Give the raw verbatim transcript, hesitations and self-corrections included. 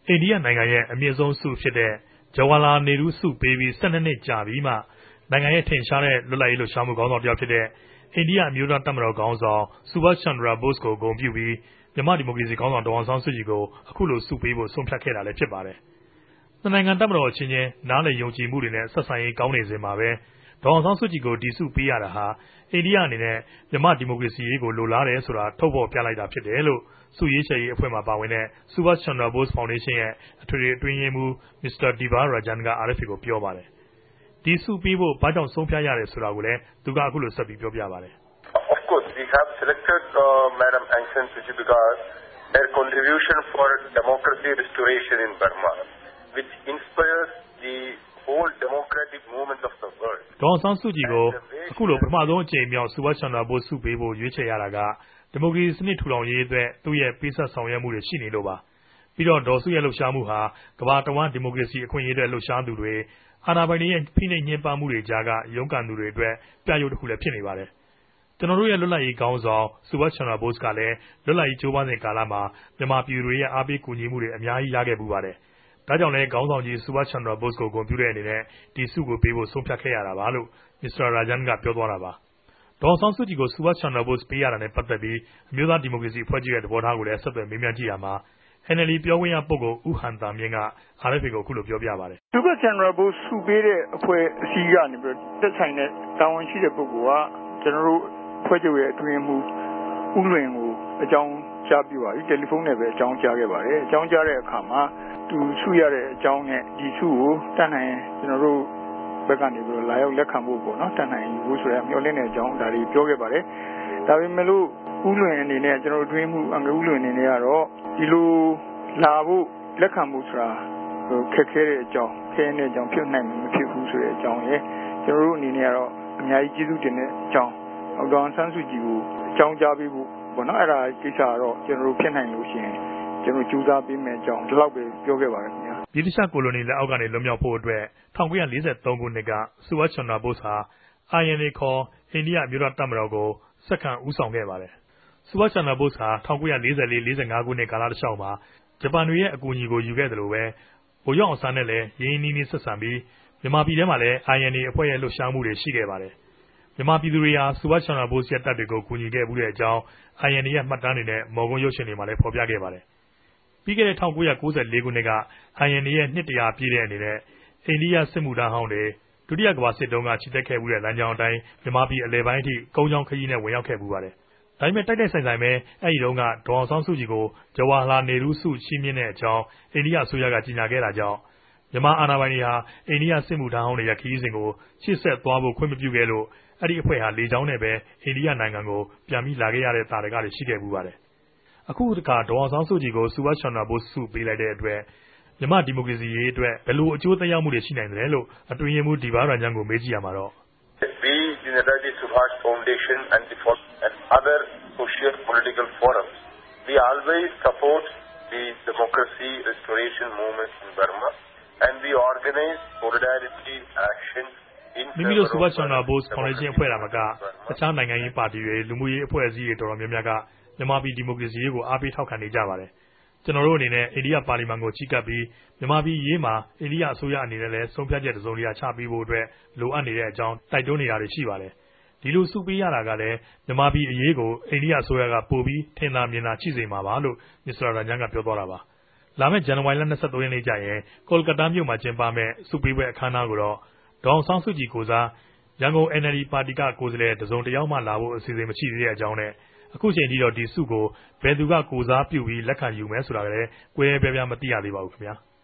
အိန္ဒိယနိုင်ငံရဲ့အမြင့်ဆုံးဆုဖြစ်တဲ့ဂျဝဟ်လာနေရူးဆုပေးပြီး၁၂နှစ်ကြာပြီးမှနိုင်ငံရဲ့ထင်ရှားတဲ့လွတ်လပ်ရေးလှုပ်ရှားမှုခေါင်းဆောင်တစ်ယောက်ဖြစ်တဲ့အိန္ဒိယအမျိုးသားတပ်မတော်ခေါင်းဆောင်ဆူဘတ်ချန်ဒရာဘို့စ်ကိုဂုဏ်ပြုပြီးမြန်မာဒီမိုကရေစီခေါင်းဆောင်ဒေါ်အောင်ဆန်းစုကြည်ကိုအခုလိုဆုပေးဖို့ဆုံးဖြတ်ခဲ့တာလည်းဖြစ်ပါတယ်။နှစ်နိုင်ငံတပ်မတော်အချင်းချင်းနားလည်ယုံကြည်မှုတွေနဲ့ဆက်ဆံရေးကောင်းနေစဉ်မှာပဲဒေါ်အောင်ဆန်းစုကြည်ကိုဒီဆုပေးရတာဟာအိန္ဒိယအနေနဲ့မြန်မာဒီမိုကရေစီရေးကိုလိုလားတယ်ဆိုတာထုတ်ဖော်ပြလိုက်တာဖြစ်တယ်လို့ဆုရေးချယ်ရေးအဖွဲ့မှာပါဝင်တဲ့ဆူဘတ်ချန်ဒရာဘို့စ်ဖောင်ဒေးရှင်းရဲ့အထွေထွေအတွင်းရေးမှူးမစ္စတာဒီဘာရာဂျန်က R F A ကိုပြောပါတယ်။ဒီဆုပေးဖို့ဘာကြောင့်ဆုံးဖြတ်ရတယ်ဆိုတာကိုလည်းသူကအခုလိုဆက်ပြီးပြောပြပါတယ်။ Of course, we have selected uh, Madam Aung San Suu Kyi because their contribution for democracy restoration in Burma, which inspires the whole democratic movement of the world. ဒေါ်အောင်ဆန်းစုကြည်ကိုအခုလိုပထမဆုံးအကြိမ်မြောက်ဆူဘတ်ချန်ဒရာဘို့စ်ဆုပေးဖို့ရွေးချယ်ရတာကဒီမိုကရေစီစနစ်ထူထောင်ရေးအတွက်သူ့ရဲ့ပေးဆက်ဆောင်ရွက်မှုတွေရှိနေလို့ပါပြီးတော့ဒေါ်စုရဲ့လှုပ်ရှားမှုဟာကမ္ဘာတဝန်းဒီမိုကရေစီအခွင့်အရေးတွေလှုပ်ရှားသူတွေအာဏာပိုင်တွေရဲ့ဖိနှိပ်ညှဉ်းပန်းမှုတွေကြားကရုန်းကန်သူတွေအတွက်ပြရုပ်တစ်ခုလည်းဖြစ်နေပါတယ်ကျွန်တော်တို့ရဲ့လွတ်လပ်ရေးခေါင်းဆောင်ဆူဘတ်ချန်ဒရာဘို့စ်ကလည်းလွတ်လပ်ရေးကြိုးပမ်းစဉ်ကာလမှာမြန်မာပြည်သူတွေရဲ့အားပေးကူညီမှုတွေအများကြီးရခဲ့ပူပါတယ်ဒါကြောင့်လည်းခေါင်းဆောင်ကြီးဆူဘတ်ချန်ဒရာဘို့စ်ကိုဂုဏ်ပြုတဲ့အနေနဲ့ဒီဆုကိုပေးဖို့ဆုံးဖြတ်ခဲ့ရတာပါလို့မစ္စတာရာဂျန်ကပြောသွားတာပါဒေါ်အောင်ဆန်းစုကြည်ကိုဆူဘတ်ချန်ဒရာဘို့စ်ပေးရတာနဲ့ပတ်သက်ပြီးအမျိုးသားဒီမိုကရေစီအဖွဲ့ချုပ်ရဲ့သဘောထားကိုလည်းဆက်သွယ်မေးမြန်းကြည့်ရမှာ N L D ပြောခွင့်ရပုဂ္ဂိုလ်ဦးဟန်တာမြင့်က R F A ကိုအခုလိုပြောပြပါတယ်ဆူဘတ်ချန်ဒရာဘို့စ်ဆုပေးတဲ့အဖွဲ့အစည်းကနေပြီးတက်ဆိုင်တဲ့တာဝန်ရှိတဲ့ပုဂ္ဂိုလ်ကကျွန်တော်တို့အဖွဲ့ချုပ်ရဲ့အတွင်းမှုဦးလွင်ကိုအကြောင်းကြားပြပါပြီတယ်လီဖုန်းနဲ့ပဲအကြောင်းကြားခဲ့ပါတယ်အကြောင်းကြားတဲ့အခါမှာသူဆုရတဲ့အကြောင်းနဲ့ဒီဆုကိုတတ်နိုင်ကျွန်တော်တို့ဘက်ကနေပြီးလာရောက်လက်ခံဖို့ပေါ့နော်တတ်နိုင်ဘူးဆိုရမျှော်လင့်တဲ့အကြောင်းဒါတွေပြောခဲ့ပါတယ်ဒါပေမဲ့လို့ဦးလွင်အနေနဲ့ကျွန်တော်တို့အတွင်းမှုအငယ်ဦးလွင်အနေနဲ့ကတော့ဒီလိုလာဖို့လက်ခံမှုဆိုတာဟိုခက်ခဲတဲ့အကြောင်းခဲတဲ့အကြောင်းဖြစ်နိုင်မဖြစ်ဘူးဆိုတဲ့အကြောင်းရဲ့ကျွန်တော်တို့အနေနဲ့ကတော့အများကြီးကျေးဇူးတင်တဲ့အကြောင်းဒေါ်အောင်ဆန်းစုကြည်ကိုအကြောင်းကြားပေးဖို့ပေါ့နော်အဲ့ဒါကိစ္စကတော့ကျွန်တော်တို့ဖြစ်နိုင်လို့ရှိရင်ကျွန်တော်ကြိုးစားပေးမယ်အကြောင်းဒီလောက်ပဲပြောခဲ့ပါတယ်ခင်ဗျာဗြိတိရှကိုလိုနီလက်အောက်ကနေလွတ်မြောက်ဖို့အတွက်၁၉၄၃ခုနှစ်ကဆူဘတ်ချန်ဒရာဘို့စ်ဟာ I N A ခေါ်အိန္ဒိယအမျိုးသားတပ်မတော်ကိုဆက်ခံဦးဆောင်ခဲ့ပါတယ်ဆူဘတ်ချန်ဒရာဘို့စ်ဟာ၁၉၄၄ ၄၅ခုနှစ်ကာလတစ်လျှောက်မှာဂျပန်တွေရဲ့အကူအညီကိုယူခဲ့တယ်လို့ပဲဗိုလ်ချုပ်အောင်ဆန်းနဲ့လည်းရင်းရင်းနှီးနှီးဆက်ဆံပြီးမြန်မာပြည်ထဲမှာလည်း I N A အဖွဲ့ရဲ့လှုပ်ရှားမှုတွေရှိခဲ့ပါတယ်မြန်မာပြည်သူတွေဟာဆူဘတ်ချန်ဒရာဘို့စ်ရဲ့တပ်တွေကိုကူညီခဲ့မှုတဲ့အကြောင်း I N A ရဲ့မှတ်တမ်းတွေနဲ့မော်ကွန်းရုပ်ရှင်တွေမှာလည်းဖော်ပြခဲ့ပါတယ်ပြီးခဲ့တဲ့၁၉၉၄ခုနှစ်က I N A ရဲ့နှစ်တရာပြည့်တဲ့အနေနဲ့အိန္ဒိယစစ်မှုထမ်းဟောင်းတွေဒုတိယကမ္ဘာစစ်တုန်းကချီတက်ခဲ့မှုတဲ့လမ်းကြောင်းအတိုင်းမြန်မာပြည်အလဲပိုင်းအထိကုန်းချောင်းခရီးနဲ့ဝင်ရောက်ခဲ့ပူပါတယ်ဒါပေမဲ့တိုက်တိုက်ဆိုင်ဆိုင်ပဲအဲ့ဒီတုန်းကဒေါ်အောင်ဆန်းစုကြည်ကိုဂျဝဟ်လာနေရူးဆုချီးမြှင့်တဲ့အကြောင်းအိန္ဒိယအစိုးရကကြေညာခဲ့တာကြောင့်မြန်မာအာဏာပိုင်တွေဟာအိန္ဒိယစစ်မှုထမ်းဟောင်းတွေရဲ့ခရီးစဉ်ကိုရှေ့ဆက်သွားဖို့ခွင့်မပြုခဲ့လို့အဲ့ဒီအဖွဲ့ဟာလေကြောင်းနဲ့ပဲအိန္ဒိယနိုင်ငံကိုပြန်ပြီးလာခဲ့ရတဲ့တာတွေကလည်းရှိခဲ့ပူပါတယ်အခုတခါဒေါ်အောင်ဆန်းစုကြည်ကိုဆူဘတ်ချန်ဒရာဘို့စ်ဆုပေးလိုက်တဲ့အတွက်မြန်မာဒီမိုကရေစီရေးအတွက်ဘယ်လိုအကျိုးသက်ရောက်မှုတွေရှိနိုင်တယ်လို့အတွင်းရေးမှူးဒီဘာရာဂျန်ကိုမေးကြည့်ရမှာတော့ We in the Netaji Subhash Foundation and the and other social political forums we always support the democracy restoration movement in Burma and we organize solidarity actions in မိမိတို့ဆူဘတ်ချန်ဒရာဘို့စ်ဖောင်ဒေးရှင်းအဖွဲ့တာမကတခြားနိုင်ငံရေးပါတီတွေလူမှုရေးအဖွဲ့အစည်းတွေတော်တော်များများကမြန်မာပြည်ဒီမိုကရေစီရေးကိုအားပေးထောက်ခံနေကြပါတယ်ကျွန်တော်တို့အနေနဲ့အိန္ဒိယပါလီမန်ကိုချီးကပ်ပြီးမြန်မာပြည်ရေးမှာအိန္ဒိယအစိုးရအနေနဲ့လည်းဆုံးဖြတ်ချက်တစုံတရာချပေးဖို့အတွက်လိုအပ်နေတဲ့အကြောင်းတိုက်တွန်းနေတာတွေရှိပါတယ်ဒီလိုစုပေးရတာကလည်းမြန်မာပြည်အရေးကိုအိန္ဒိယအစိုးရကပို့ပြီးထင်သာမြင်သာရှိစေမှာပါလို့မစ္စတာရာဂျန်ကပြောသွားတာပါလာမယ့်ဇန်နဝါရီလ၂၃ရက်နေ့ကျရင်ကောလကတာမြို့မှာကျင်းပမယ့်စုပေးပွဲအခမ်းအနားကိုတော့ဒေါ်အောင်ဆန်းစုကြည်ကိုစားရန်ကုန် N L D ပါတီကကိုယ်စားလှယ်တစုံတယောက်မှလာဖို့အစီအစဉ်မရှိသေးတဲ့အကြောင်းနဲ့အခုချိန်ထိတော့ဒီဆုကိုဘယ်သူကကိုစားပြုပြီးလက်ခံယူမယ်ဆိုတာကလည်းကွဲပြားပြားမသိရသေးပါဘူးခင်ဗျာ